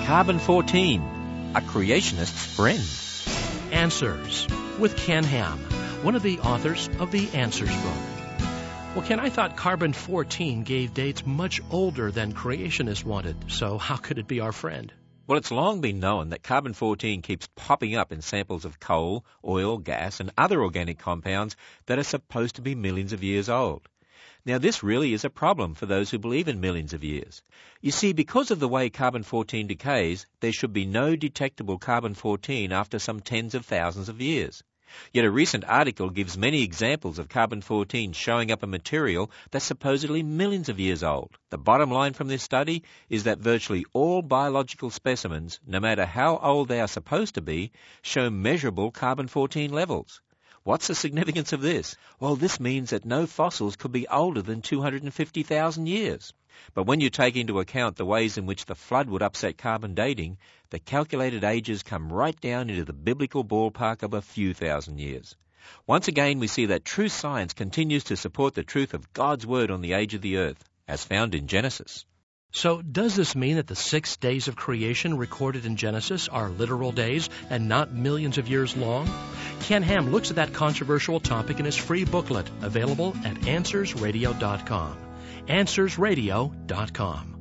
Carbon-14, a creationist's friend. Answers with Ken Ham, one of the authors of the Answers book. Well, Ken, I thought carbon-14 gave dates much older than creationists wanted, so how could it be our friend? Well, it's long been known that carbon-14 keeps popping up in samples of coal, oil, gas, and other organic compounds that are supposed to be millions of years old. Now, this really is a problem for those who believe in millions of years. You see, because of the way carbon-14 decays, there should be no detectable carbon-14 after some tens of thousands of years. Yet a recent article gives many examples of carbon-14 showing up in material that's supposedly millions of years old. The bottom line from this study is that virtually all biological specimens, no matter how old they are supposed to be, show measurable carbon-14 levels. What's the significance of this? Well, this means that no fossils could be older than 250,000 years. But when you take into account the ways in which the flood would upset carbon dating, the calculated ages come right down into the biblical ballpark of a few thousand years. Once again, we see that true science continues to support the truth of God's word on the age of the earth, as found in Genesis. So does this mean that the 6 days of creation recorded in Genesis are literal days and not millions of years long? Ken Ham looks at that controversial topic in his free booklet, available at AnswersRadio.com. AnswersRadio.com.